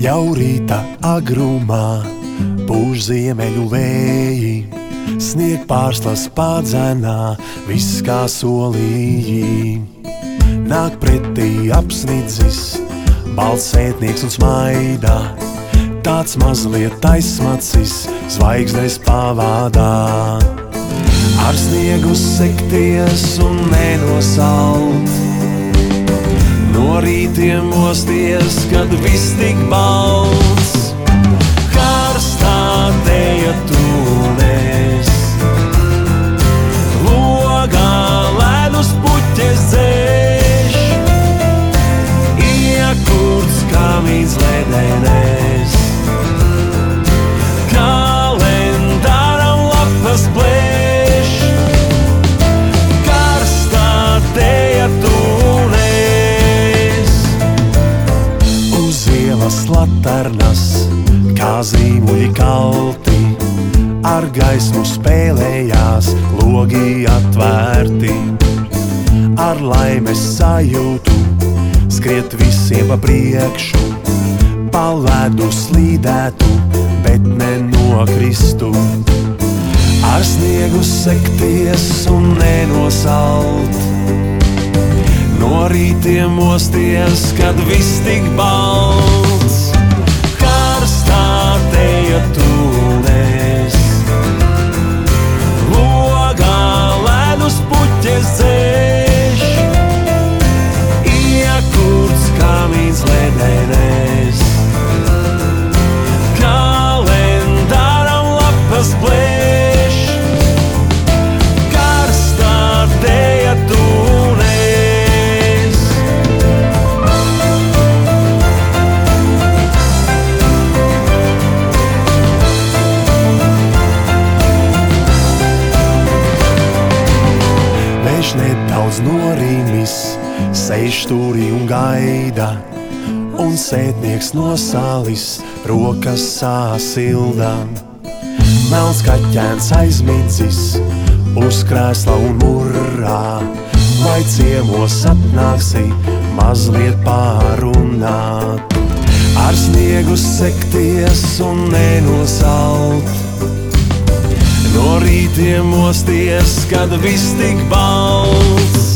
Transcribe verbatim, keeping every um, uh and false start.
Jau rīta agrumā pūš ziemeļu vēji, snieg pārslas pādzenā, viss kā solīji. Nāk pretī apsnidzis, balts sētnieks un smaidā, tāds mazliet aizsmacis, zvaigznes pavādā. Ar sniegu sekties un nenosalt, no rītiem mosties, kad viss tik balts. Karstā teja tūnēs, logā ledus puķes dzēš, iekurts kamīns ledenēs, kalendāram lapas plēš. Karstā teja tūnēs, uz ielas laternas, kā zīmuļi kalti, ar gaismu spēlējās, logi atvērti. Ar laimes sajūtu skriet visiem pa priekšu, pa ledu slīdētu, bet nenokristu. Ar sniegu sekties un nenosalt, no rītiem mosties, kad viss tik balts. Karstā teja tūnēs, logā ledus puķes dzēš, iekurts kamīns ledenēs, kalendāram lapas plēš. Karstā teja tūnēs. Vējš nedaudz norīmis, sēž stūrī un gaida, un sētnieks nosālis, rokas sāsilda. Melns kaķēns aizmidzis, uz krēsla un murrā, vai ciemos atnāksi mazliet pārunāt. Ar sniegu sekties un nenosalt, no rītiem mosties, kad viss tik balts.